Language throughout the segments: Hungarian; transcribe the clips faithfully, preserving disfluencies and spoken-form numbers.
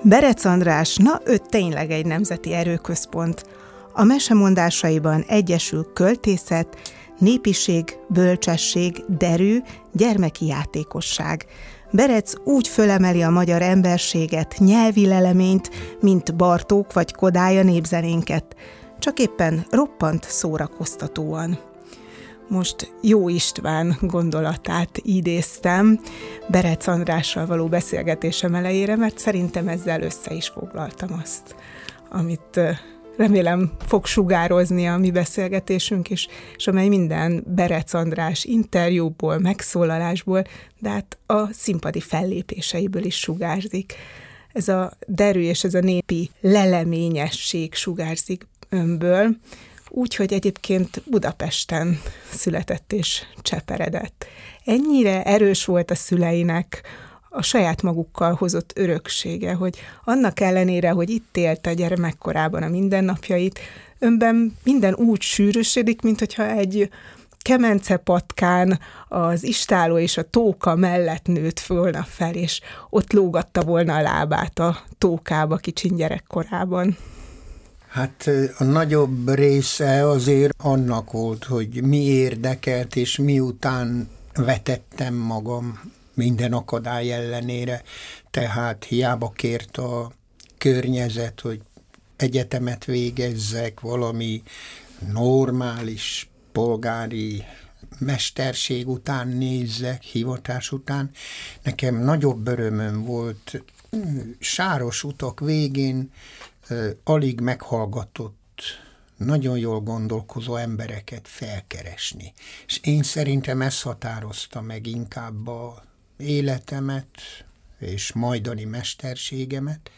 Berec András, na ő tényleg egy nemzeti erőközpont. A mesemondásaiban egyesül költészet, népiség, bölcsesség, derű, gyermeki játékosság. Berec úgy fölemeli a magyar emberséget, nyelvi leleményt, mint Bartók vagy Kodály a népzenénket, csak éppen roppant szórakoztatóan. Most Jó István gondolatát idéztem Berec Andrással való beszélgetésem elejére, mert szerintem ezzel össze is foglaltam azt, amit remélem fog sugározni a mi beszélgetésünk is, és amely minden Berec András interjúból, megszólalásból, de hát a színpadi fellépéseiből is sugárzik. Ez a derű és ez a népi leleményesség sugárzik önből, úgyhogy egyébként Budapesten született és cseperedett. Ennyire erős volt a szüleinek a saját magukkal hozott öröksége, hogy annak ellenére, hogy itt élte gyermekkorában a mindennapjait, önben minden úgy sűrűsödik, mint hogyha egy kemencepatkán az istáló és a tóka mellett nőtt volna fel, és ott lógatta volna a lábát a tókába kicsin gyerekkorában. Hát a nagyobb része azért annak volt, hogy mi érdekelt, és miután vetettem magam minden akadály ellenére, tehát hiába kért a környezet, hogy egyetemet végezzek, valami normális polgári mesterség után nézzek, hivatás után. Nekem nagyobb örömöm volt sáros utak végén alig meghallgatott, nagyon jól gondolkozó embereket felkeresni. És én szerintem ez határozta meg inkább a életemet és majdani mesterségemet,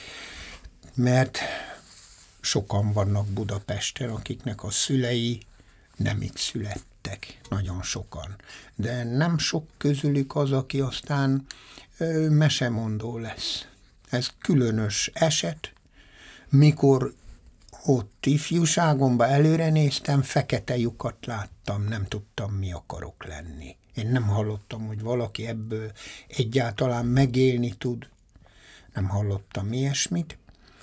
mert sokan vannak Budapesten, akiknek a szülei nem itt születtek, nagyon sokan. De nem sok közülük az, aki aztán ö, mesemondó lesz. Ez különös eset. Mikor ott ifjúságomban előre néztem, fekete lyukat láttam, nem tudtam, mi akarok lenni. Én nem hallottam, hogy valaki ebből egyáltalán megélni tud. Nem hallottam ilyesmit.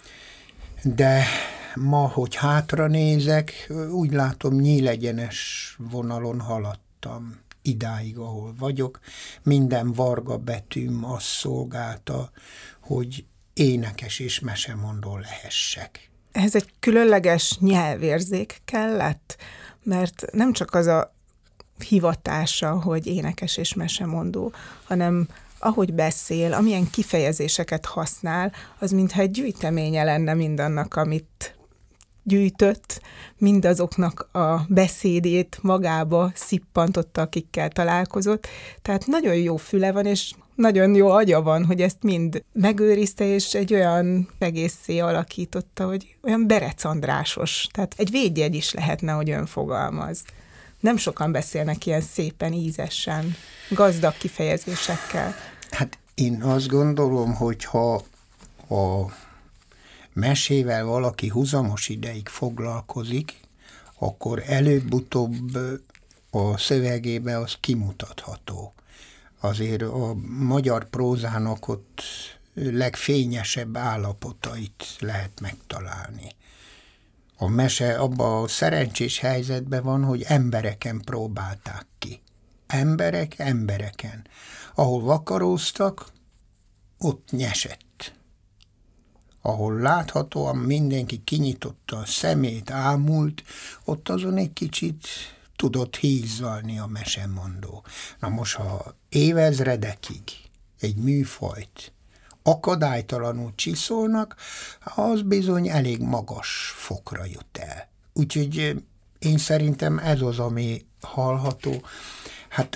De ma, hogy hátra nézek, úgy látom, nyílegyenes vonalon haladtam idáig, ahol vagyok. Minden varga betűm azt szolgálta, hogy énekes és mesemondó lehessek. Ez egy különleges nyelvérzék kellett, mert nem csak az a hivatása, hogy énekes és mesemondó, hanem ahogy beszél, amilyen kifejezéseket használ, az mintha egy gyűjteménye lenne mindannak, amit gyűjtött, mindazoknak a beszédét magába szippantotta, akikkel találkozott. Tehát nagyon jó füle van, és nagyon jó agya van, hogy ezt mind megőrizte, és egy olyan egészé alakította, hogy olyan Berec Andrásos. Tehát egy védjegy is lehetne, hogy ön fogalmaz. Nem sokan beszélnek ilyen szépen, ízesen, gazdag kifejezésekkel. Hát én azt gondolom, hogy ha a mesével valaki húzamos ideig foglalkozik, akkor előbb-utóbb a szövegébe az kimutatható. Azért a magyar prózának ott legfényesebb állapotait lehet megtalálni. A mese abban a szerencsés helyzetben van, hogy embereken próbálták ki. Emberek embereken. Ahol vakaróztak, ott nyesett. Ahol láthatóan mindenki kinyitotta a szemét, ámult, ott azon egy kicsit tudott hízzalni a mesemondó. Na most, ha évezredekig egy műfajt akadálytalanul csiszolnak, az bizony elég magas fokra jut el. Úgyhogy én szerintem ez az, ami hallható. Hát,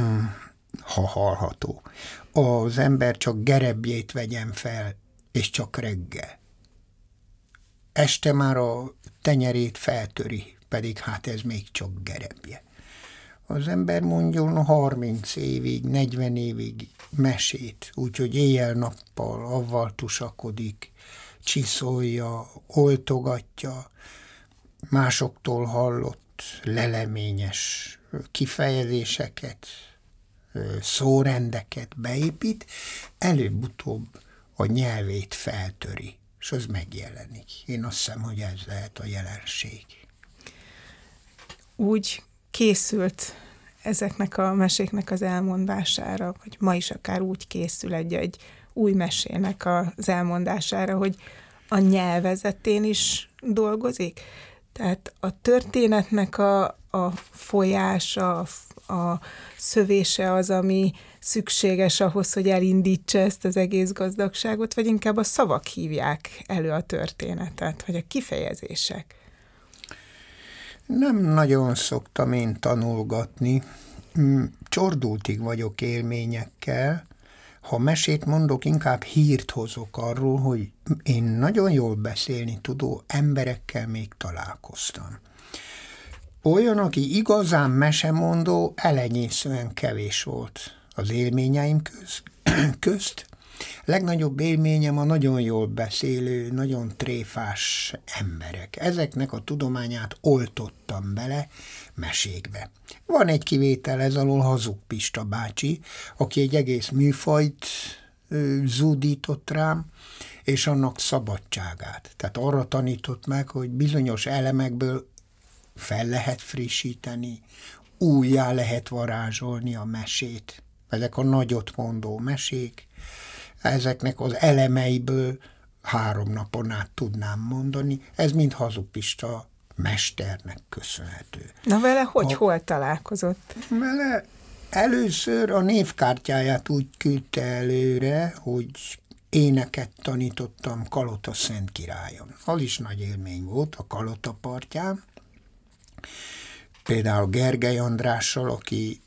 ha hallható. Az ember csak gerebjét vegyen fel, és csak reggel. Este már a tenyerét feltöri, pedig hát ez még csak gerebje. Az ember mondjon harminc évig, negyven évig mesét, úgyhogy éjjel-nappal avval tusakodik, csiszolja, oltogatja, másoktól hallott leleményes kifejezéseket, szórendeket beépít, előbb-utóbb a nyelvét feltöri, és az megjelenik. Én azt hiszem, hogy ez lehet a jelenség. Úgy készült ezeknek a meséknek az elmondására, vagy ma is akár úgy készül egy-egy új mesének az elmondására, hogy a nyelvezetén is dolgozik? Tehát a történetnek a, a folyása, a, a szövése az, ami szükséges ahhoz, hogy elindítsa ezt az egész gazdagságot, vagy inkább a szavak hívják elő a történetet, vagy a kifejezések? Nem nagyon szoktam én tanulgatni. Csordultig vagyok élményekkel. Ha mesét mondok, inkább hírt hozok arról, hogy én nagyon jól beszélni tudó emberekkel még találkoztam. Olyan, aki igazán mesemondó, elenyészően kevés volt az élményeim köz, közt. Legnagyobb élményem a nagyon jól beszélő, nagyon tréfás emberek. Ezeknek a tudományát oltottam bele mesékbe. Van egy kivétel ez alól, Hazug Pista bácsi, aki egy egész műfajt ö, zúdított rám, és annak szabadságát. Tehát arra tanított meg, hogy bizonyos elemekből fel lehet frissíteni, újjá lehet varázsolni a mesét. Ezek a nagyot mondó mesék, ezeknek az elemeiből három napon át tudnám mondani. Ez mind Hazug Pista mesternek köszönhető. Na vele hogy, a, hol találkozott? Vele először a névkártyáját úgy küldte előre, hogy éneket tanítottam Kalota Szent Királyon. Az is nagy élmény volt a Kalota partján. Például Gergely Andrással, aki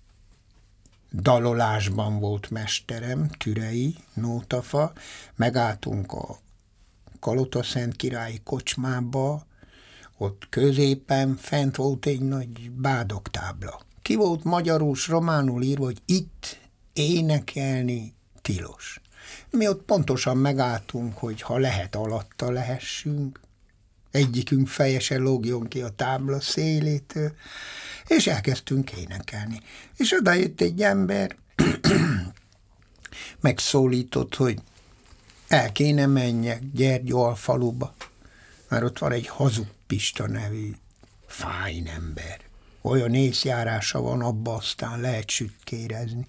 dalolásban volt mesterem, Türei, Nótafa, megálltunk a Kalota Szent Királyi kocsmába, ott középen fent volt egy nagy bádogtábla. Ki volt magyarul, románul írva, hogy itt énekelni tilos. Mi ott pontosan megálltunk, hogy ha lehet, alatta lehessünk, egyikünk feje se lógjon ki a tábla szélétől, és elkezdtünk énekelni. És oda jött egy ember, megszólított, hogy el kéne menjek Gyergyóalfaluba, mert ott van egy Hazug Pista nevű fájn ember. Olyan észjárása van, abba aztán lehet sütkérezni.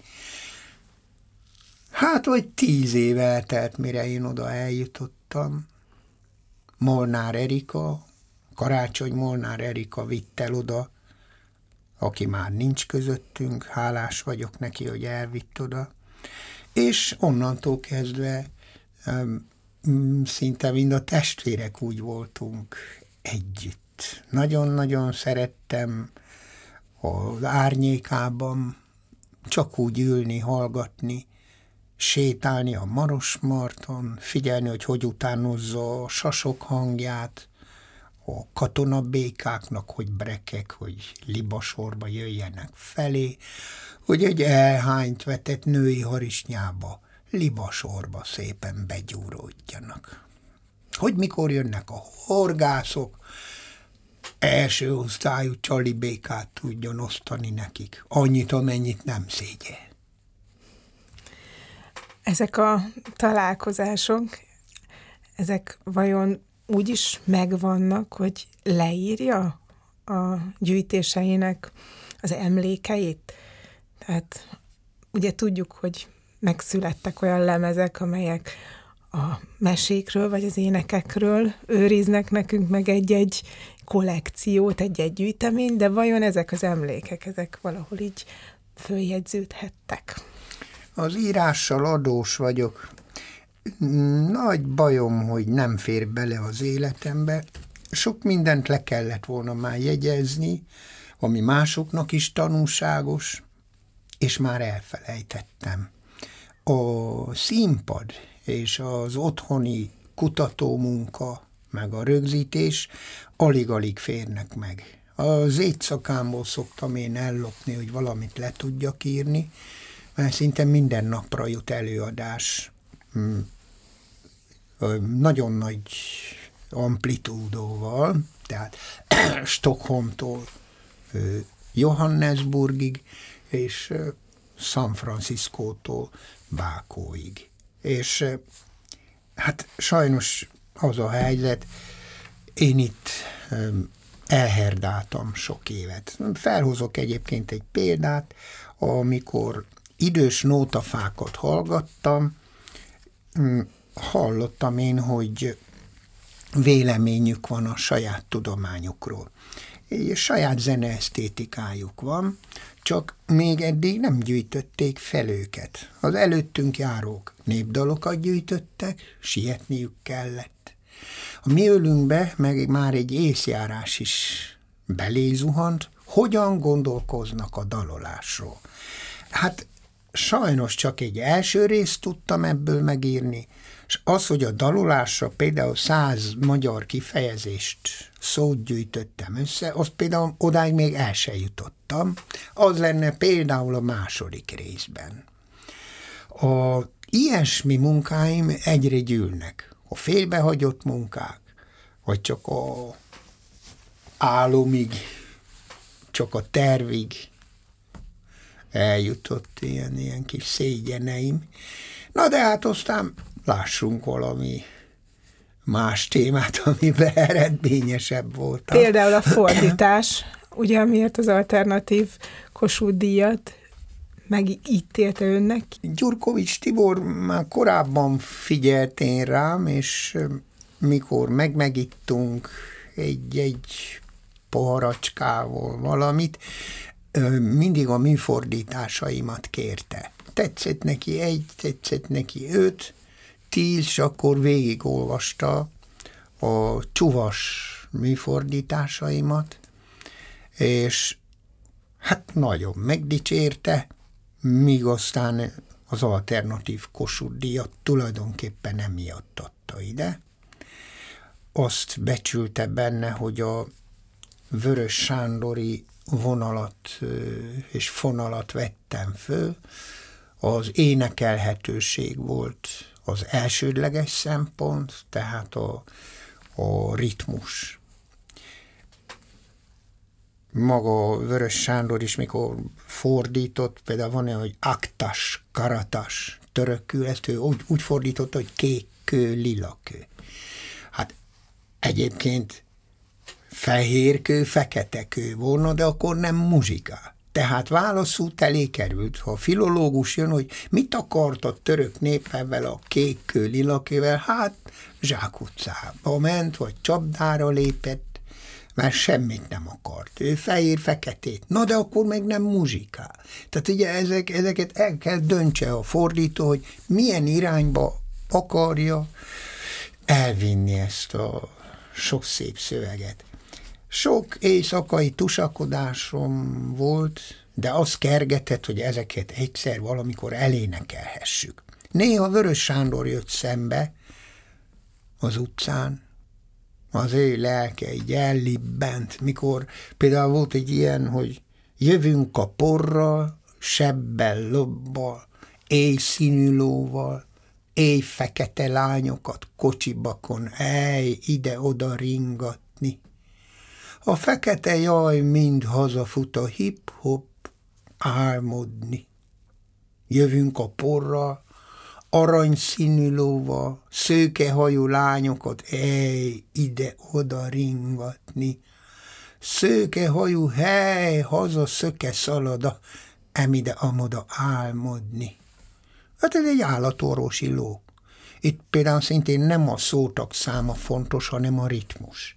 Hát, vagy tíz év eltelt, mire én oda eljutottam. Molnár Erika, Karácsony Molnár Erika vitt el oda, aki már nincs közöttünk, hálás vagyok neki, hogy elvitt oda. És onnantól kezdve um, szinte mind a testvérek úgy voltunk együtt. Nagyon-nagyon szerettem az árnyékában csak úgy ülni, hallgatni, sétálni a Marosmarton, figyelni, hogy hogy utánozza a sasok hangját, a katonabékáknak, hogy brekek, hogy libasorba jöjjenek felé, hogy egy elhányt vetett női harisnyába, libasorba szépen begyúródjanak. Hogy mikor jönnek a horgászok, első osztályú csalibékát tudjon osztani nekik, annyit, amennyit nem szégye. Ezek a találkozások, ezek vajon úgy is megvannak, hogy leírja a gyűjtéseinek az emlékeit? Tehát ugye tudjuk, hogy megszülettek olyan lemezek, amelyek a mesékről vagy az énekekről őriznek nekünk meg egy-egy kollekciót, egy-egy gyűjteményt, de vajon ezek az emlékek, ezek valahol így följegyződhettek? Az írással adós vagyok. Nagy bajom, hogy nem fér bele az életembe. Sok mindent le kellett volna már jegyezni, ami másoknak is tanulságos, és már elfelejtettem. A színpad és az otthoni kutatómunka, meg a rögzítés alig-alig férnek meg. Az éjszakámból szoktam én ellopni, hogy valamit le tudjak írni, mert szinte minden napra jut előadás. Nagyon nagy amplitúdóval, tehát Stockholmtól Johannesburgig, és San Franciscótól Bákóig. És Hát sajnos az a helyzet, én itt elherdáltam sok évet. Felhozok egyébként egy példát, amikor idős nótafákat hallgattam, hallottam én, hogy véleményük van a saját tudományukról. És saját zeneesztétikájuk van, csak még eddig nem gyűjtötték fel őket. Az előttünk járók népdalokat gyűjtöttek, sietniük kellett. A mi ölünkbe meg már egy észjárás is belézuhant, hogyan gondolkoznak a dalolásról. Hát sajnos csak egy első részt tudtam ebből megírni, és az, hogy a dalolásra például száz magyar kifejezést, szót gyűjtöttem össze, azt például odáig még el se jutottam. Az lenne például a második részben. A ilyesmi munkáim egyre gyűlnek. A félbehagyott munkák, vagy csak a álomig, csak a tervig eljutott ilyen, ilyen kis szégyeneim. Na de hát aztán lássunk valami más témát, amiben eredményesebb voltam. Például a fordítás, ugye amiért az alternatív Kossuth díjat megítélte önnek? Gyurkovics Tibor már korábban figyelt én rám, és mikor meg-megittunk egy-egy poharacskával valamit, mindig a műfordításaimat kérte. Tetszett neki egy, tetszett neki öt, tíz, és akkor végigolvasta a csuvas műfordításaimat, és hát nagyon megdicsérte, míg aztán az alternatív Kossuth díjat tulajdonképpen emiatt adta ide. Azt becsülte benne, hogy a Vörös Sándori vonalat és fonalat vettem föl, az énekelhetőség volt az elsődleges szempont, tehát a, a ritmus. Maga Vörös Sándor is, mikor fordított, például van olyan, hogy aktas, karatas, törökül, ezt ő úgy, úgy fordította, hogy kék kő, lila kő. Hát egyébként fehér kő, fekete kő volna, de akkor nem muzsikál. Tehát válaszút elé került, ha a filológus jön, hogy mit akart a török nép ezzel a kék kő, lila kővel, hát zsákutcába ment, vagy csapdára lépett, mert semmit nem akart. Ő fehér-feketét. Na, de akkor meg nem muzsikál. Tehát ugye ezek, ezeket el kell döntse a fordító, hogy milyen irányba akarja elvinni ezt a sok szép szöveget. Sok éjszakai tusakodásom volt, de azt kergetett, hogy ezeket egyszer valamikor elénekelhessük. Néha Vörös Sándor jött szembe az utcán, az ő lelke így ellibbent, mikor például volt egy ilyen, hogy jövünk a porral, sebbel, lobbal, éjszínű lóval, éj fekete lányokat kocsibakon, ej, ide-oda ringatni. A fekete jaj mind hazafut a hip-hop álmodni. Jövünk a porral, aranyszínű lóval, szőkehajú lányokat, ej, ide-oda ringatni. Szőkehajú, hely, haza szöke szalada, emide-amoda álmodni. Hát ez egy állatorvosi ló. Itt például szintén nem a szótag száma fontos, hanem a ritmus.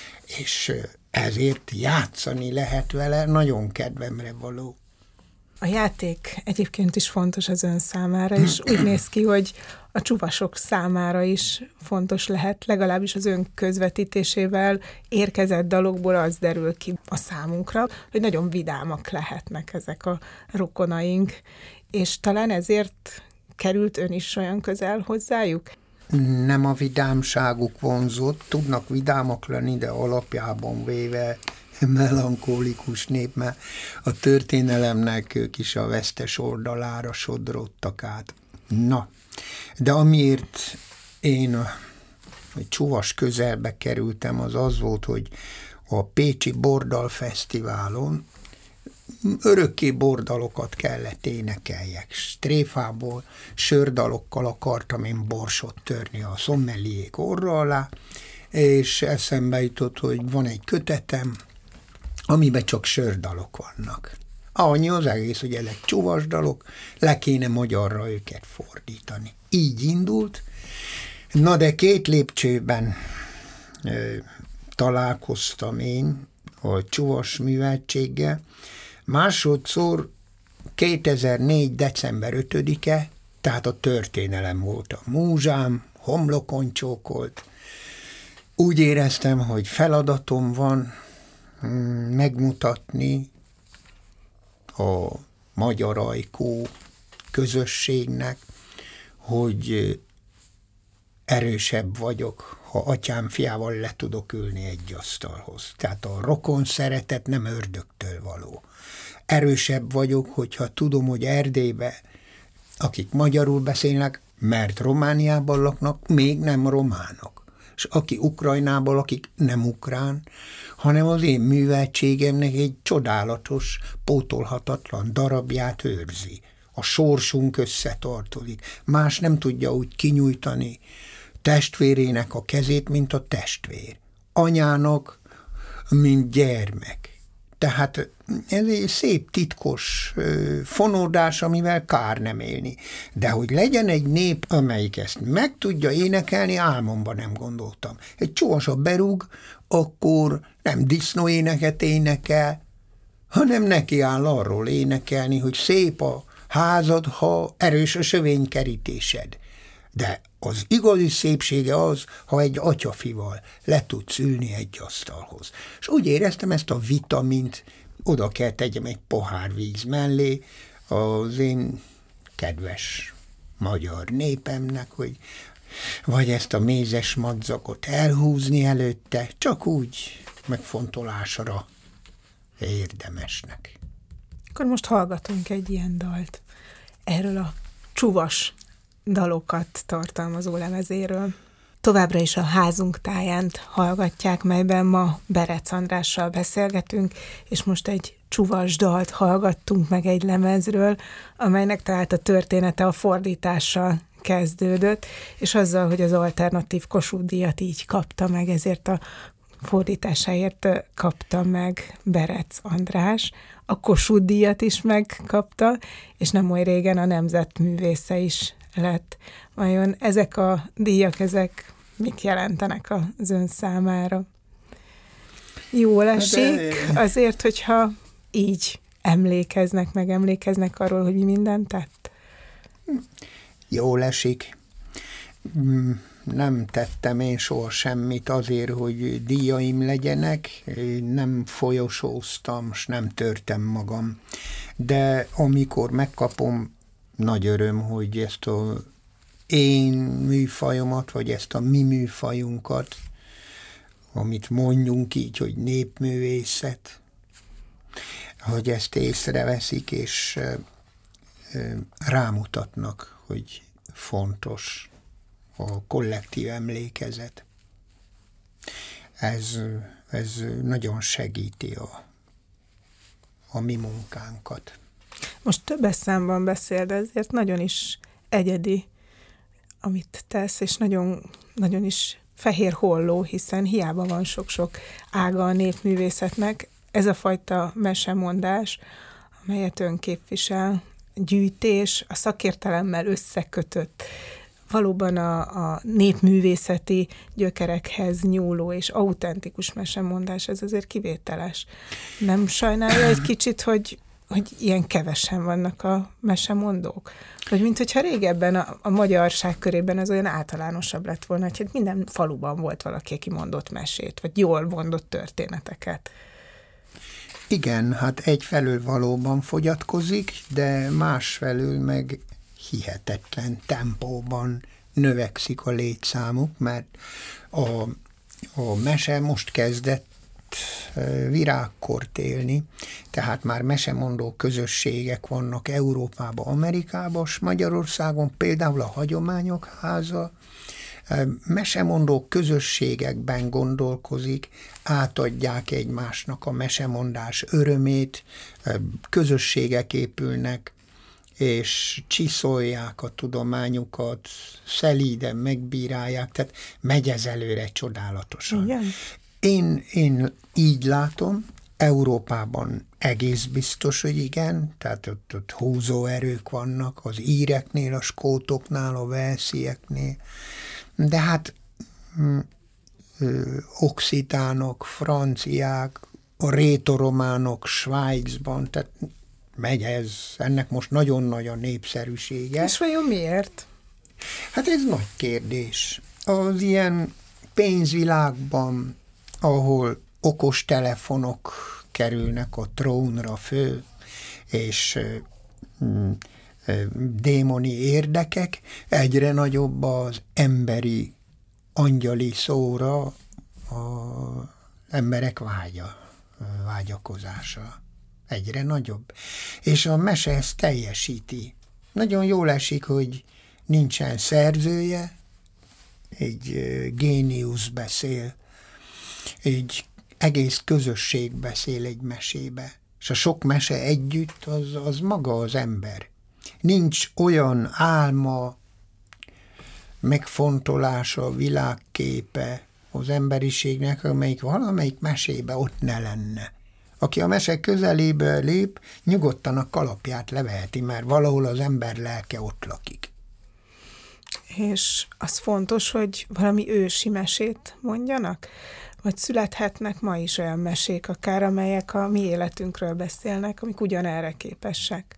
És ezért játszani lehet vele, nagyon kedvemre való. A játék egyébként is fontos az ön számára, és úgy néz ki, hogy a csuvasok számára is fontos lehet, legalábbis az ön közvetítésével érkezett dalokból az derül ki a számunkra, hogy nagyon vidámak lehetnek ezek a rokonaink, és talán ezért került ön is olyan közel hozzájuk? Nem a vidámságuk vonzott, tudnak vidámak lenni, de alapjában véve melankólikus nép, mert a történelemnek ők is a vesztes oldalára sodródtak át. Na, de amiért én a, a csuvas közelbe kerültem, az az volt, hogy a Pécsi Bordal Fesztiválon örökké bordalokat kellett énekeljek. Stréfából, sördalokkal akartam én borsot törni a szommelliék orra alá, és eszembe jutott, hogy van egy kötetem, amiben csak sördalok vannak. Annyi az egész, hogy ezek csuvas dalok, le kéne magyarra őket fordítani. Így indult, na de két lépcsőben ö, találkoztam én a csuvas műveltséggel. Másodszor kétezer-négy. december ötödike, tehát a történelem volt a múzsám, homlokon csókolt. Úgy éreztem, hogy feladatom van megmutatni a magyar ajkú közösségnek, hogy erősebb vagyok, ha atyám fiával le tudok ülni egy asztalhoz. Tehát a rokon szeretet nem ördögtől való. Erősebb vagyok, hogyha tudom, hogy Erdélybe, akik magyarul beszélnek, mert Romániában laknak, még nem románok. És aki Ukrajnában lakik, nem ukrán, hanem az én műveltségemnek egy csodálatos, pótolhatatlan darabját őrzi. A sorsunk összetartozik. Más nem tudja úgy kinyújtani testvérének a kezét, mint a testvér. Anyának, mint gyermek. Tehát ez egy szép, titkos fonódás, amivel kár nem élni. De hogy legyen egy nép, amelyik ezt meg tudja énekelni, álmomban nem gondoltam. Egy csósa berúg, akkor nem disznóéneket énekel, hanem neki áll arról énekelni, hogy szép a házad, ha erős a sövénykerítésed. De az igazi szépsége az, ha egy atyafival le tudsz ülni egy asztalhoz. És úgy éreztem, ezt a vitamint oda kell tegyem egy pohár víz mellé az én kedves magyar népemnek, hogy vagy ezt a mézes madzakot elhúzni előtte, csak úgy megfontolásra érdemesnek. Akkor most hallgatunk egy ilyen dalt. Erről a csuvas dalokat tartalmazó lemezéről. Továbbra is a Házunk táján hallgatják, melyben ma Berec Andrással beszélgetünk, és most egy csuvas dalt hallgattunk meg egy lemezről, amelynek tehát a története a fordítással kezdődött, és azzal, hogy az alternatív Kossuth-díjat így kapta meg, ezért a fordításáért kapta meg Berec András, a Kossuth-díjat is megkapta, és nem oly régen a nemzetművésze is lett. Vajon ezek a díjak, ezek mit jelentenek az ön számára? Jól esik azért, hogyha így emlékeznek, meg emlékeznek arról, hogy mi mindent tett? Jól esik. Nem tettem én soha semmit azért, hogy díjaim legyenek, nem folyosóztam, és nem törtem magam. De amikor megkapom, nagy öröm, hogy ezt a én műfajomat, vagy ezt a mi műfajunkat, amit mondjunk így, hogy népművészet, hogy ezt észreveszik, és rámutatnak, hogy fontos a kollektív emlékezet. Ez, ez nagyon segíti a, a mi munkánkat. Most többes számban beszél, de ezért nagyon is egyedi, amit tesz, és nagyon, nagyon is fehér holló, hiszen hiába van sok-sok ága a népművészetnek. Ez a fajta mesemondás, amelyet ön képvisel, gyűjtés, a szakértelemmel összekötött, valóban a, a népművészeti gyökerekhez nyúló és autentikus mesemondás, ez azért kivételes. Nem sajnálja egy kicsit, hogy hogy ilyen kevesen vannak a mesemondók? Vagy mint hogyha régebben a, a magyarság körében az olyan általánosabb lett volna, hogy hát minden faluban volt valaki, aki mondott mesét, vagy jól mondott történeteket. Igen, hát egyfelől valóban fogyatkozik, de másfelől meg hihetetlen tempóban növekszik a létszámuk, mert a, a mese most kezdett virágkort élni, tehát már mesemondó közösségek vannak Európában, Amerikában, és Magyarországon például a Hagyományok Háza Mesemondó közösségekben gondolkozik, átadják egymásnak a mesemondás örömét, közösségek épülnek, és csiszolják a tudományukat, szelíden megbírálják, tehát megy ez előre csodálatosan. Igen. Én, én így látom, Európában egész biztos, hogy igen, tehát ott, ott húzóerők vannak, az íreknél, a skótoknál, a velszieknél, de hát ö, ö, oxitánok, franciák, a rétorománok Svájcban, tehát megy ez, ennek most nagyon nagy a népszerűsége. És vajon miért? Hát ez nagy kérdés. Az ilyen pénzvilágban, ahol okos telefonok kerülnek a trónra föl, és mm, démoni érdekek, egyre nagyobb az emberi, angyali szóra az emberek vágya, vágyakozása. Egyre nagyobb. És a mese ezt teljesíti. Nagyon jól esik, hogy nincsen szerzője, egy géniusz beszél, egy egész közösség beszél egy mesébe. És a sok mese együtt, az, az maga az ember. Nincs olyan álma, megfontolása, világképe az emberiségnek, amelyik valamelyik mesébe ott ne lenne. Aki a mese közelébe lép, nyugodtan a kalapját leveheti, mert valahol az ember lelke ott lakik. És az fontos, hogy valami ősi mesét mondjanak? Vagy születhetnek ma is olyan mesék akár, amelyek a mi életünkről beszélnek, amik ugyanerre képesek?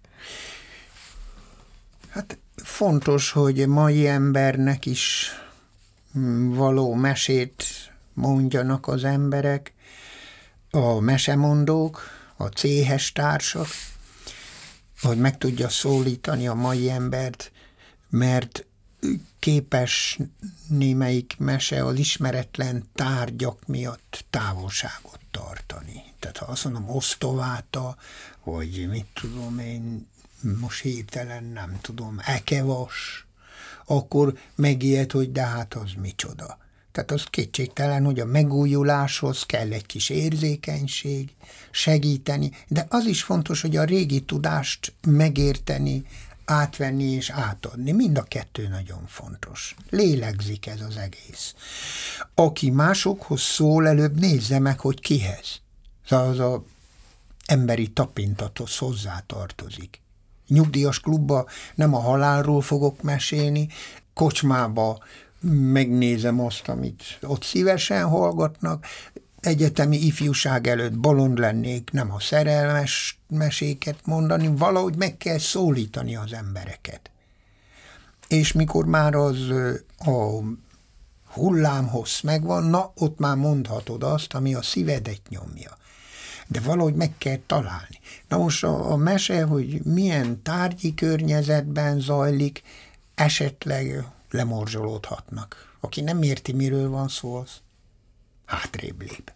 Hát fontos, hogy mai embernek is való mesét mondjanak az emberek, a mesemondók, a céhes társak, hogy meg tudja szólítani a mai embert, mert képes némelyik mese az ismeretlen tárgyak miatt távolságot tartani. Tehát ha azt mondom osztováta, vagy mit tudom én, most hirtelen nem tudom, ekevas, akkor megijed, hogy de hát az micsoda. Tehát az kétségtelen, hogy a megújuláshoz kell egy kis érzékenység, segíteni, de az is fontos, hogy a régi tudást megérteni, átvenni és átadni. Mind a kettő nagyon fontos. Lélegzik ez az egész. Aki másokhoz szól, előbb nézze meg, hogy kihez. Szóval az a emberi tapintathoz hozzátartozik. Nyugdíjas klubba nem a halálról fogok mesélni, kocsmába megnézem azt, amit ott szívesen hallgatnak, egyetemi ifjúság előtt bolond lennék, nem a szerelmes meséket mondani, valahogy meg kell szólítani az embereket. És mikor már az a hullámhossz megvan, na, ott már mondhatod azt, ami a szívedet nyomja. De valahogy meg kell találni. Na most a, a mese, hogy milyen tárgyi környezetben zajlik, esetleg lemorzsolódhatnak. Aki nem érti, miről van szó, az hátrébb lép.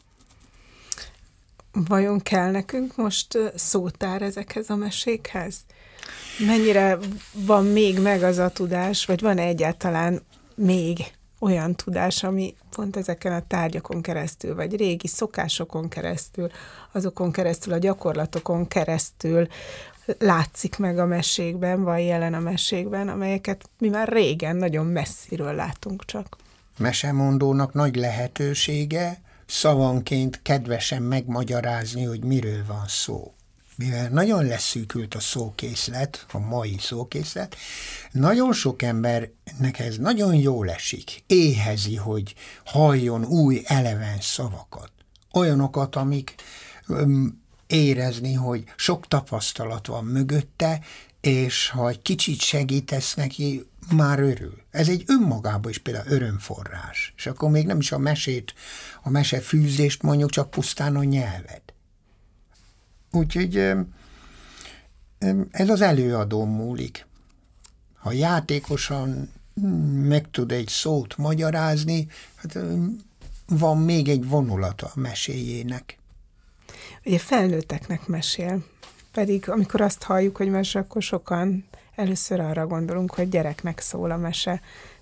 Vajon kell nekünk most szótár ezekhez a mesékhez? Mennyire van még meg az a tudás, vagy van egyáltalán még olyan tudás, ami pont ezeken a tárgyakon keresztül, vagy régi szokásokon keresztül, azokon keresztül, a gyakorlatokon keresztül látszik meg a mesékben, van jelen a mesékben, amelyeket mi már régen nagyon messziről látunk csak. Mesemondónak nagy lehetősége szavanként kedvesen megmagyarázni, hogy miről van szó. Mivel nagyon leszűkült a szókészlet, a mai szókészlet, nagyon sok embernek ez nagyon jól esik. Éhezi, hogy halljon új, eleven szavakat. Olyanokat, amik öm, érezni, hogy sok tapasztalat van mögötte, és ha egy kicsit segítesz neki, már örül. Ez egy önmagában is például örömforrás. És akkor még nem is a mesét, a mesefűzést mondjuk, csak pusztán a nyelvet. Úgyhogy ez az előadón múlik. Ha játékosan meg tud egy szót magyarázni, hát van még egy vonulata a meséjének. Ugye felnőtteknek mesél, pedig amikor azt halljuk, hogy mese, akkor sokan először arra gondolunk, hogy gyereknek szól a mese.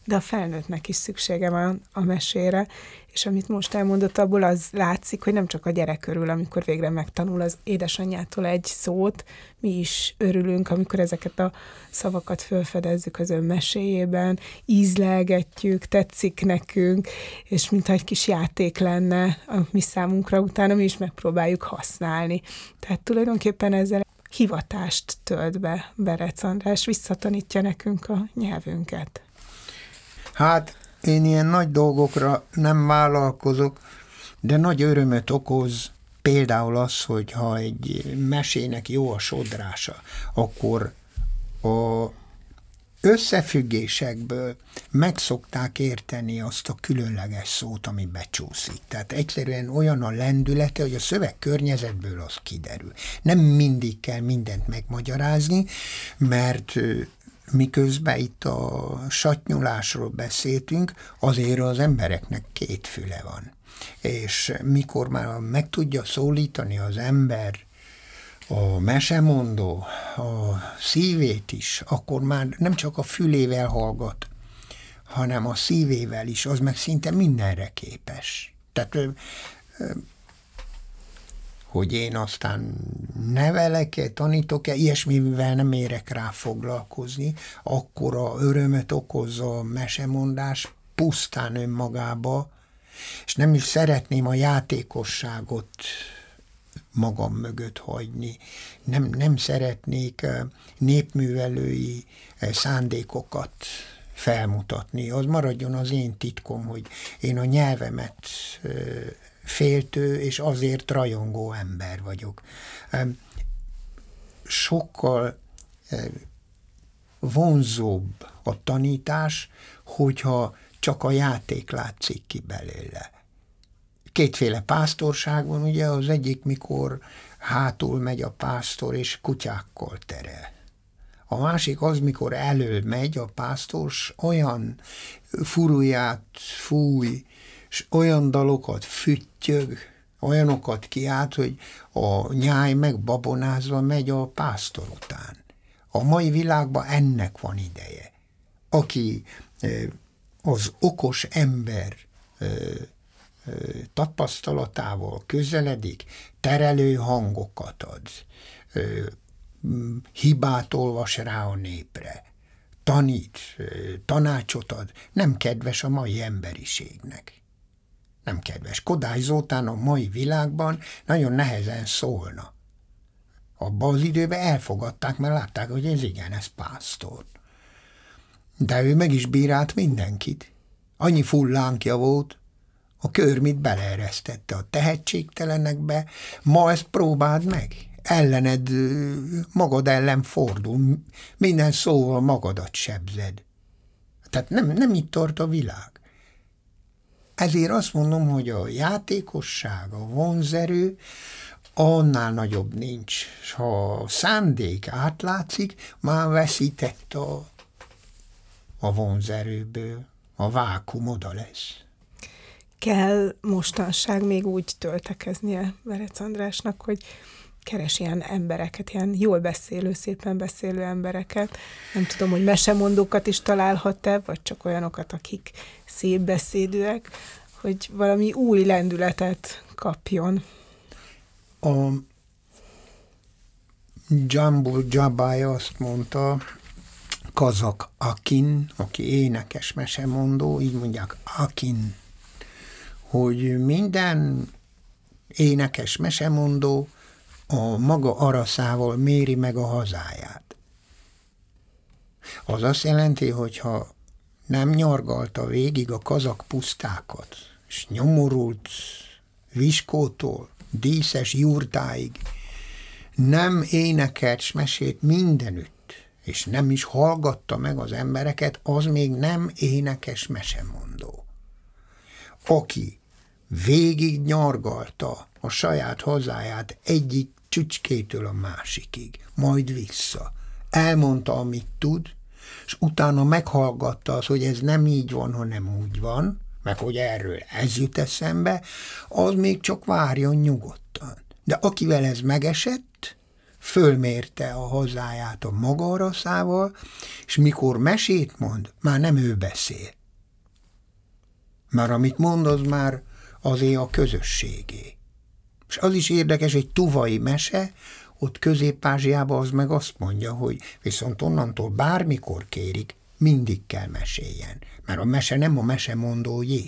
de a felnőttnek is szüksége van a mesére, és amit most elmondott, abból az látszik, hogy nem csak a gyerek örül, amikor végre megtanul az édesanyjától egy szót, mi is örülünk, amikor ezeket a szavakat felfedezzük az ön meséjében, ízlelgetjük, tetszik nekünk, és mintha egy kis játék lenne a mi számunkra, utána mi is megpróbáljuk használni. Tehát tulajdonképpen ezzel hivatást tölt be Berec András, visszatanítja nekünk a nyelvünket. Hát én ilyen nagy dolgokra nem vállalkozok, de nagy örömöt okoz például az, hogy ha egy mesének jó a sodrása, akkor a összefüggésekből meg szokták érteni azt a különleges szót, ami becsúszik. Tehát egyszerűen olyan a lendülete, hogy a szöveg környezetből az kiderül. Nem mindig kell mindent megmagyarázni, mert miközben itt a sattnyulásról beszéltünk, azért az embereknek két füle van. És mikor már meg tudja szólítani az ember a mesemondó, a szívét is, akkor már nem csak a fülével hallgat, hanem a szívével is, az meg szinte mindenre képes. Tehát, hogy én aztán nevelek-e, tanítok-e, ilyesmivel nem érek rá foglalkozni, akkor a örömöt okozza a mesemondás pusztán önmagába, és nem is szeretném a játékosságot magam mögött hagyni. Nem, nem szeretnék népművelői szándékokat felmutatni. Az maradjon az én titkom, hogy én a nyelvemet féltő és azért rajongó ember vagyok. Sokkal vonzóbb a tanítás, hogyha csak a játék látszik ki belőle. Kétféle pásztorság van, ugye, az egyik, mikor hátul megy a pásztor, és kutyákkal terel. A másik az, mikor elől megy a pásztor, s olyan furuját fúj, és olyan dalokat füttyög, olyanokat kiált, hogy a nyáj megbabonázva megy a pásztor után. A mai világban ennek van ideje. Aki az okos ember tapasztalatával közeledik, terelő hangokat ad, hibát olvas rá a népre, tanít, tanácsot ad, nem kedves a mai emberiségnek. Nem kedves. Kodály Zoltán a mai világban nagyon nehezen szólna. Abban az időben elfogadták, mert látták, hogy ez igen, ez pásztor. De ő meg is bírált mindenkit. Annyi fullánkja volt, a körmit beleeresztette a tehetségtelenekbe, ma ezt próbáld meg. Ellened, magad ellen fordul, minden szóval magadat sebzed. Tehát nem, nem itt tart a világ. Ezért azt mondom, hogy a játékosság, a vonzerő annál nagyobb nincs. És ha a szándék átlátszik, már veszített a, a vonzerőből. A vákum oda lesz. Kell mostanság még úgy töltekeznie Berec Andrásnak, hogy keres ilyen embereket, ilyen jól beszélő, szépen beszélő embereket. Nem tudom, hogy mesemondókat is találhat-e, vagy csak olyanokat, akik szép beszédűek, hogy valami új lendületet kapjon. A Dzsambul Dzsabája azt mondta, Kazak Akin, aki énekes mesemondó, így mondják Akin, hogy minden énekes mesemondó a maga araszával méri meg a hazáját. Az azt jelenti, hogy ha nem nyargalta végig a kazak pusztákat, és nyomorult Viskótól díszes jurtáig, nem énekelt s mesét mindenütt, és nem is hallgatta meg az embereket, az még nem énekes mesemondó. Aki végig nyargalta a saját hazáját egyik csücskétől a másikig, majd vissza. Elmondta, amit tud, és utána meghallgatta az, hogy ez nem így van, hanem úgy van, meg hogy erről ez jut eszembe, az még csak várjon nyugodtan. De akivel ez megesett, fölmérte a hazáját a maga araszával, és mikor mesét mond, már nem ő beszél. Mert amit mond, az már azért a közösségé. És az is érdekes, egy tuvai mese, ott Közép-Ázsiában az meg azt mondja, hogy viszont onnantól bármikor kérik, mindig kell meséljen. Mert a mese nem a mesemondójé.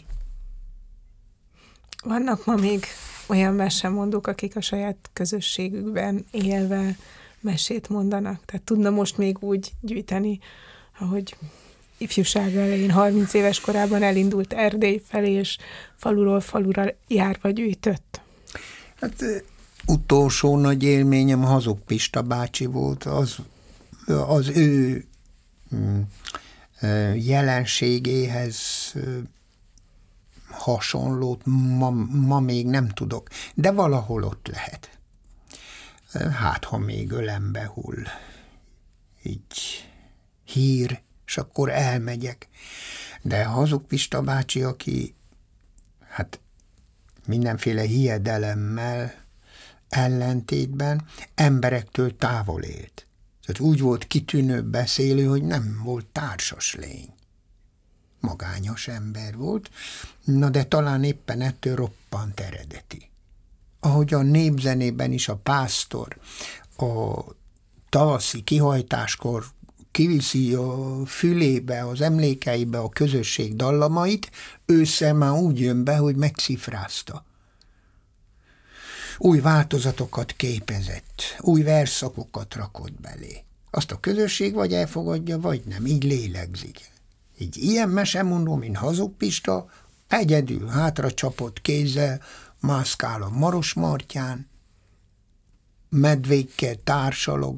Vannak ma még olyan mesemondók, akik a saját közösségükben élve mesét mondanak. Tehát tudna most még úgy gyűjteni, ahogy ifjúság elején, harminc éves korában elindult Erdély felé, és faluról falura járva gyűjtött. Hát utolsó nagy élményem Hazug Pista bácsi volt, az, az ő jelenségéhez hasonlót ma, ma még nem tudok, de valahol ott lehet. Hát, ha még ölembe hull így hír, és akkor elmegyek. De Hazug Pista bácsi, aki hát mindenféle hiedelemmel ellentétben emberektől távol élt. Tehát úgy volt kitűnő beszélő, hogy nem volt társas lény. Magányos ember volt, na de talán éppen ettől roppant eredeti. Ahogy a népzenében is a pásztor a tavaszi kihajtáskor kiviszi a fülébe, az emlékeibe a közösség dallamait, ősszel már úgy jön be, hogy megszifrázta. Új változatokat képezett, új verszakokat rakott belé. Azt a közösség vagy elfogadja, vagy nem, így lélegzik. Így ilyen mesemondó, mint Hazug Pista, egyedül hátra csapott kézzel mászkál a Marosmartyán, medvékkel társalog,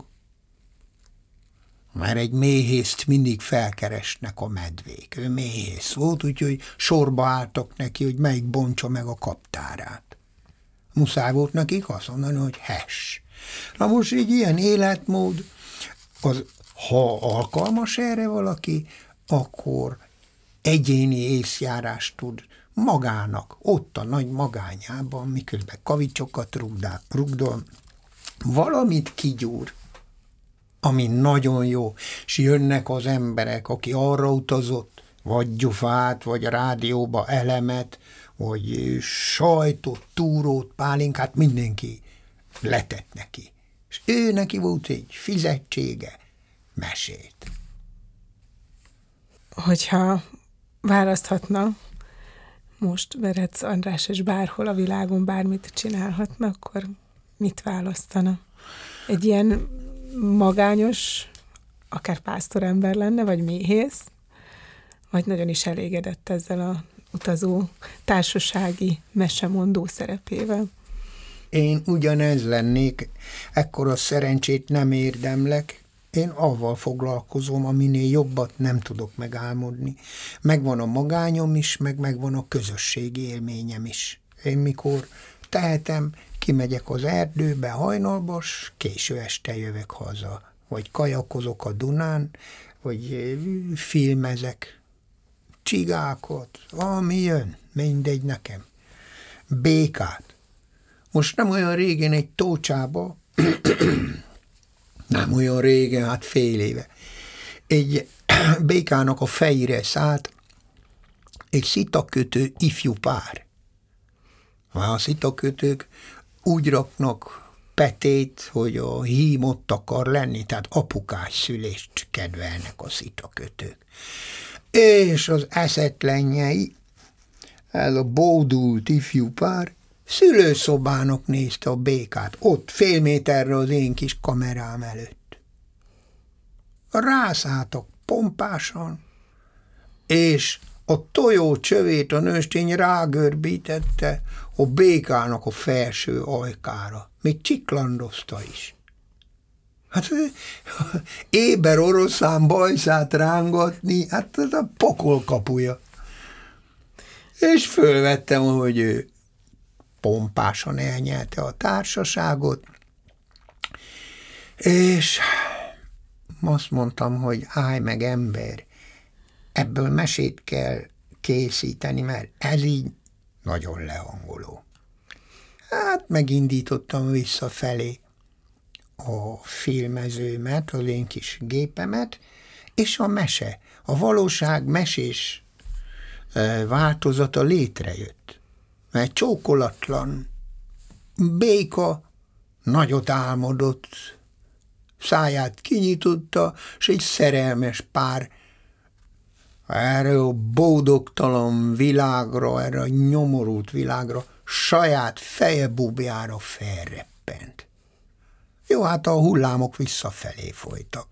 mert egy méhészt mindig felkeresnek a medvék. Ő méhész volt, úgyhogy sorba álltak neki, hogy melyik bontsa meg a kaptárát. Muszáj volt nekik azt mondani, hogy hess. Na most egy ilyen életmód, az, ha alkalmas erre valaki, akkor egyéni észjárást tud magának, ott a nagy magányában, miközben kavicsokat rugdál, rugdol, valamit kigyúr, ami nagyon jó, és jönnek az emberek, aki arra utazott, vagy gyufát, vagy a rádióba elemet, vagy sajtot, túrót, pálinkát, mindenki letett neki. És ő neki volt egy fizetsége, mesét. Hogyha választhatna most Berec András, és bárhol a világon bármit csinálhatna, akkor mit választana? Egy ilyen magányos, akár pásztorember lenne, vagy méhész, vagy nagyon is elégedett ezzel a utazó társasági mesemondó szerepével? Én ugyanez lennék, ekkora szerencsét nem érdemlek, én avval foglalkozom, aminél jobbat nem tudok megálmodni. Megvan a magányom is, meg megvan a közösségi élményem is. Én mikor tehetem, kimegyek az erdőbe hajnalba, s késő este jövök haza. Vagy kajakozok a Dunán, vagy filmezek, csigákot, ami jön, mindegy nekem. Békát. Most nem olyan régen egy Tócsába, nem olyan régen, hát fél éve, egy békának a fejére szállt egy szitakötő ifjú pár. A szitakötők úgy raknak petét, hogy a hím ott akar lenni, tehát apukás szülést kedvelnek a szitakötők. És az eszetlenjei, ez a bódult ifjú pár, szülőszobának nézte a békát, ott fél méterre az én kis kamerám előtt. Rászálltak pompásan, és a tojó csövét a nőstény rágörbítette a békának a felső ajkára, még csiklandozta is. Hát éber oroszlán bajszát rángatni, hát ez a pokol kapuja. És fölvettem, hogy ő pompásan elnyelte a társaságot, és azt mondtam, hogy állj meg ember, ebből mesét kell készíteni, mert ez így nagyon lehangoló. Hát megindítottam visszafelé. a filmezőmet, az én kis gépemet, és a mese, a valóság mesés változata létrejött. Mert csókolatlan béka nagyot álmodott, száját kinyitotta, és egy szerelmes pár erre a boldogtalan világra, erre a nyomorult világra saját feje bubjára felreppent. Jó, hát a hullámok visszafelé folytak.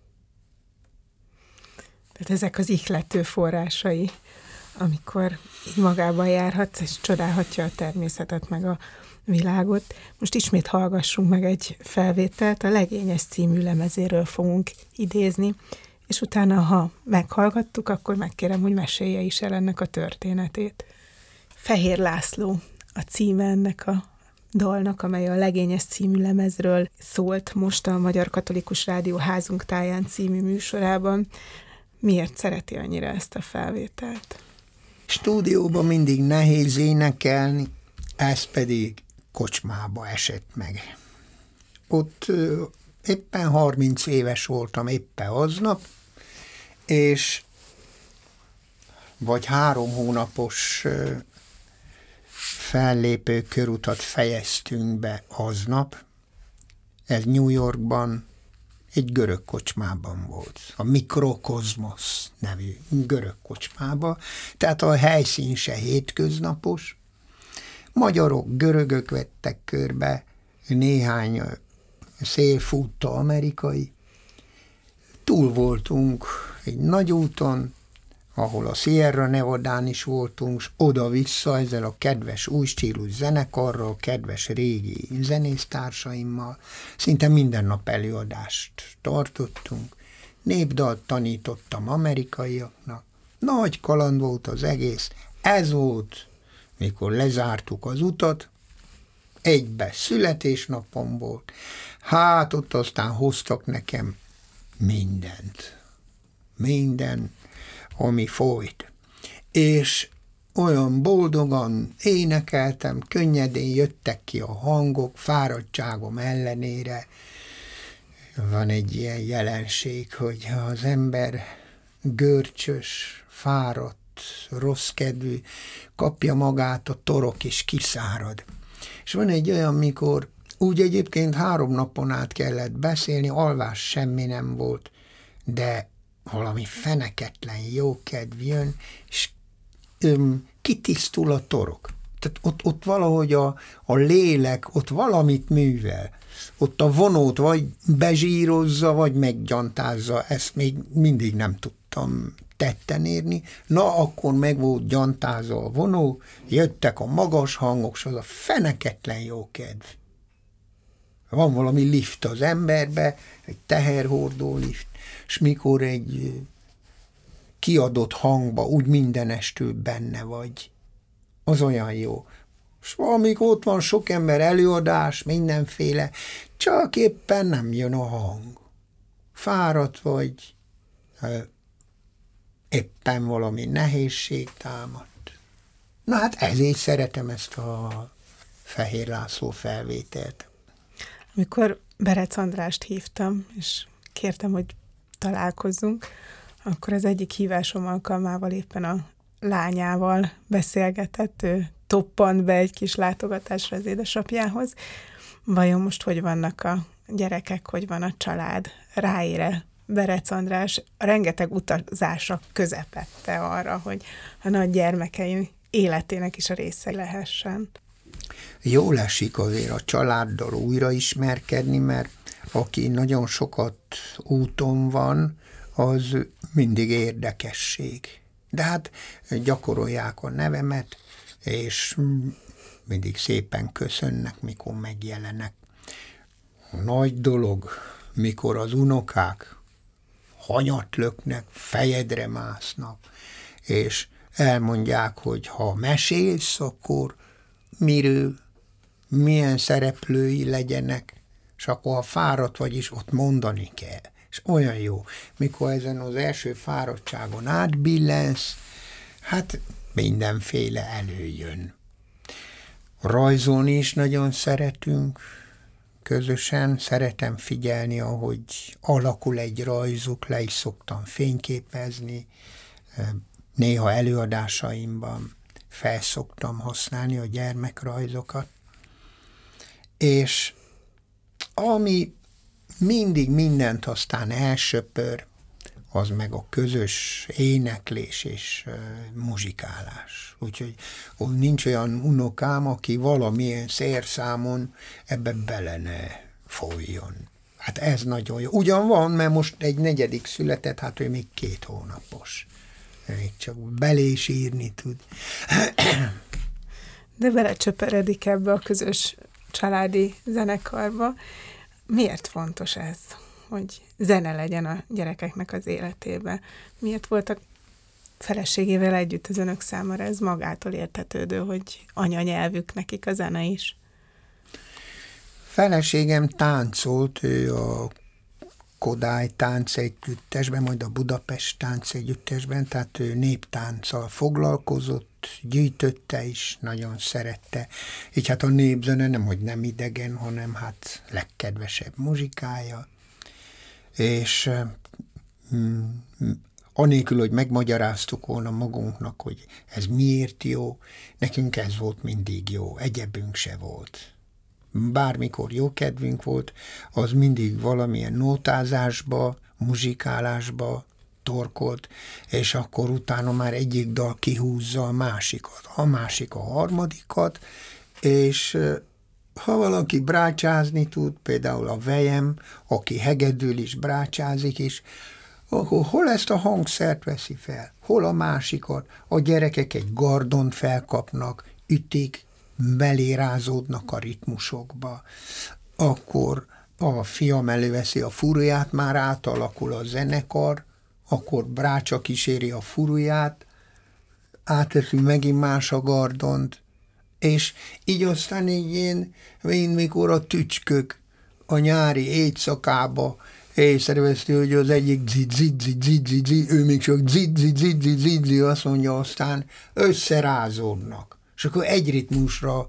Tehát ezek az ihlető forrásai, amikor így magában járhat, és csodálhatja a természetet, meg a világot. Most ismét hallgassunk meg egy felvételt, a Legényes című lemezéről fogunk idézni, és utána, ha meghallgattuk, akkor megkérem, hogy mesélje is el ennek a történetét. Fehér László a címe ennek a dalnak, amely a Legényes című lemezről szólt most a Magyar Katolikus Rádió Házunk táján című műsorában. Miért szereti annyira ezt a felvételt? Stúdióban mindig nehéz énekelni, ez pedig kocsmába esett meg. Ott ö, éppen harminc éves voltam, éppen aznap, és vagy három hónapos ö, fellépő körutat fejeztünk be aznap. Ez New Yorkban egy görög kocsmában volt, a Mikrokozmosz nevű görög kocsmában, tehát a helyszín se hétköznapos. Magyarok, görögök vettek körbe, néhány szélfútta amerikai. Túl voltunk egy nagy úton, ahol a Sierra Nevadán is voltunk, és oda-vissza ezzel a kedves új stílus zenekarral, kedves régi zenésztársaimmal, szinte minden nap előadást tartottunk, népdalt tanítottam amerikaiaknak, nagy kaland volt az egész, ez volt, mikor lezártuk az utat, egybe születésnapom volt, hát ott aztán hoztak nekem mindent, minden, ami folyt. És olyan boldogan énekeltem, könnyedén jöttek ki a hangok, fáradtságom ellenére. Van egy ilyen jelenség, hogy az ember görcsös, fáradt, rossz kedvű, kapja magát, a torok is kiszárad. És van egy olyan, mikor úgy egyébként három napon át kellett beszélni, alvás semmi nem volt, de valami feneketlen jókedv jön, és öm, kitisztul a torok. Tehát ott, ott valahogy a, a lélek, ott valamit művel. Ott a vonót vagy bezsírozza, vagy meggyantázza. Ezt még mindig nem tudtam tetten érni. Na, akkor meg volt gyantázza a vonó, jöttek a magas hangok, és az a feneketlen jókedv. Van valami lift az emberbe, egy teherhordó lift, és mikor egy kiadott hangba úgy mindenestül benne vagy, az olyan jó. És valamikor ott van sok ember, előadás, mindenféle, csak éppen nem jön a hang. Fáradt vagy, éppen valami nehézség támadt. Na hát ezért szeretem ezt a Fehér László felvételt. Amikor Berec Andrást hívtam, és kértem, hogy találkozzunk, akkor az egyik hívásom alkalmával éppen a lányával beszélgetett, ő toppant be egy kis látogatásra az édesapjához. Vajon most hogy vannak a gyerekek, hogy van a család? Ráére Berec András a rengeteg utazása közepette arra, hogy a nagy gyermekeim életének is a része lehessen. Jól esik azért a családdal újra ismerkedni, mert aki nagyon sokat úton van, az mindig érdekesség. De hát gyakorolják a nevemet, és mindig szépen köszönnek, mikor megjelenek. Nagy dolog, mikor az unokák hanyat löknek, fejedre másznak, és elmondják, hogy ha mesélsz, akkor miről, milyen szereplői legyenek, és akkor ha fáradt vagy is, ott mondani kell. És olyan jó, mikor ezen az első fáradtságon átbillensz, hát mindenféle előjön. Rajzolni is nagyon szeretünk, közösen, szeretem figyelni, ahogy alakul egy rajzuk, le is szoktam fényképezni, néha előadásaimban fel szoktam használni a gyermekrajzokat, és ami mindig mindent aztán elsöpör, az meg a közös éneklés és uh, muzsikálás. Úgyhogy ó, nincs olyan unokám, aki valamilyen szérszámon ebbe bele ne folyjon. Hát ez nagyon jó. Ugyan van, mert most egy negyedik született, hát ő még két hónapos. Még csak belé is írni tud. De belecsöperedik ebbe a közös családi zenekarba. Miért fontos ez, hogy zene legyen a gyerekeknek az életében? Miért voltak feleségével együtt az önök számára? Ez magától értetődő, hogy anyanyelvük nekik a zene is. Feleségem táncolt, ő a Kodály táncegyüttesben, majd a Budapest táncegyüttesben, tehát ő néptánccal foglalkozott, gyűjtötte is, nagyon szerette. Így hát a népzene nem, hogy nem idegen, hanem hát legkedvesebb muzsikája. És mm, anélkül, hogy megmagyaráztuk volna magunknak, hogy ez miért jó, nekünk ez volt mindig jó, egyebünk se volt. Bármikor jó kedvünk volt, az mindig valamilyen nótázásba, muzsikálásba torkolt, és akkor utána már egyik dal kihúzza a másikat, a másik a harmadikat, és ha valaki brácsázni tud, például a vejem, aki hegedül is brácsázik is, akkor hol ezt a hangszert veszi fel, hol a másikat, a gyerekek egy gardont felkapnak, ütik, belérázódnak a ritmusokba, akkor a fiam előveszi a furuját, már átalakul a zenekar, akkor brácsa kíséri a furuját, áteszi megint más a gardont, és így aztán így én, én mikor a tücskök a nyári éjszakába észreveszti, hogy az egyik zid-zid, zid-zid, ő még csak zid-zid, zid-zid, zid-zid, azt mondja, aztán összerázódnak. És akkor egy ritmusra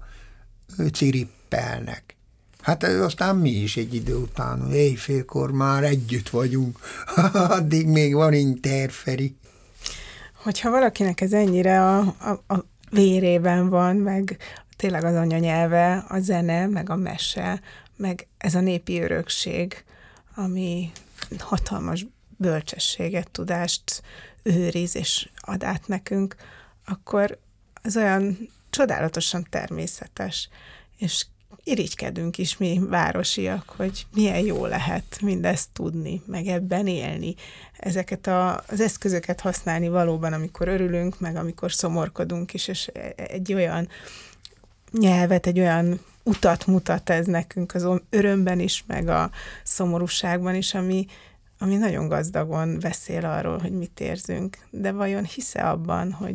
cirippelnek. Hát aztán mi is egy idő után, éjfélkor már együtt vagyunk, addig még van interferi. Hogyha valakinek ez ennyire a, a, a vérében van, meg tényleg az anyanyelve, a zene, meg a mese, meg ez a népi örökség, ami hatalmas bölcsességet, tudást őriz és ad át nekünk, akkor az olyan csodálatosan természetes, és irigykedünk is mi városiak, hogy milyen jó lehet mindezt tudni, meg ebben élni, ezeket a, az eszközöket használni valóban, amikor örülünk, meg amikor szomorkodunk is, és egy olyan nyelvet, egy olyan utat mutat ez nekünk az örömben is, meg a szomorúságban is, ami, ami nagyon gazdagon beszél arról, hogy mit érzünk. De vajon hisze abban, hogy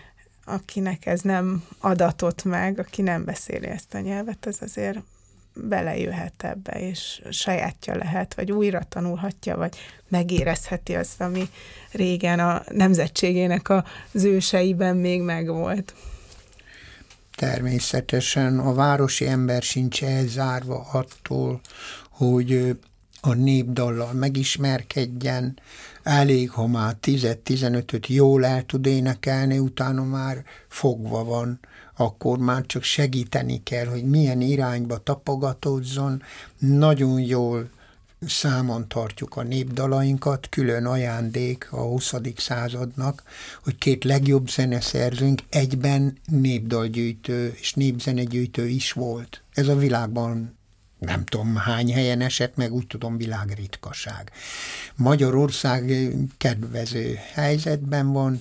akinek ez nem adatott meg, aki nem beszéli ezt a nyelvet, az azért belejöhet ebbe, és sajátja lehet, vagy újra tanulhatja, vagy megérezheti azt, ami régen a nemzetségének az őseiben még megvolt. Természetesen a városi ember sincs elzárva attól, hogy a népdallal megismerkedjen, elég, ha már tíz-tizenötöt jól el tud énekelni, utána már fogva van, akkor már csak segíteni kell, hogy milyen irányba tapogatózzon. Nagyon jól számon tartjuk a népdalainkat, külön ajándék a huszadik századnak, hogy két legjobb zeneszerzőnk egyben népdalgyűjtő és népzenegyűjtő is volt. Ez a világban nem tudom hány helyen esett, meg úgy tudom világritkaság. Magyarország kedvező helyzetben van,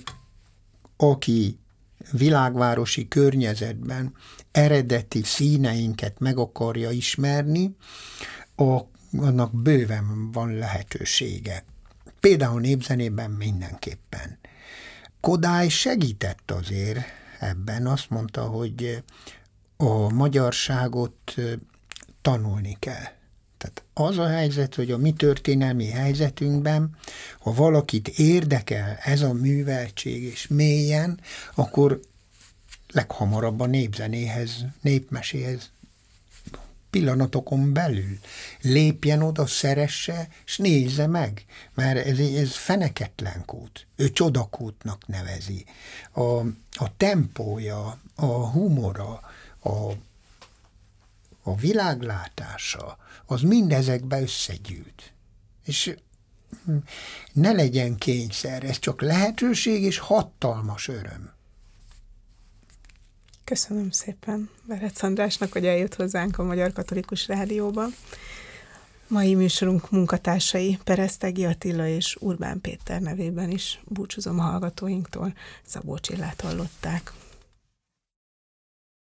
aki világvárosi környezetben eredeti színeinket meg akarja ismerni, a, annak bőven van lehetősége. Például népzenében mindenképpen. Kodály segített azért ebben, azt mondta, hogy a magyarságot tanulni kell. Tehát az a helyzet, hogy a mi történelmi helyzetünkben, ha valakit érdekel ez a műveltség és mélyen, akkor leghamarabb a népzenéhez, népmeséhez pillanatokon belül. Lépjen oda, szeresse, és nézze meg, mert ez, ez feneketlen kút. Ő csodakútnak nevezi. A, a tempója, a humora, a, a világlátása, az mindezekbe összegyűjt. És ne legyen kényszer, ez csak lehetőség és hatalmas öröm. Köszönöm szépen Berec Andrásnak, hogy eljött hozzánk a Magyar Katolikus Rádióba. Mai műsorunk munkatársai Peresztegi Attila és Urbán Péter nevében is búcsúzom a hallgatóinktól. Szabó Csillát hallották.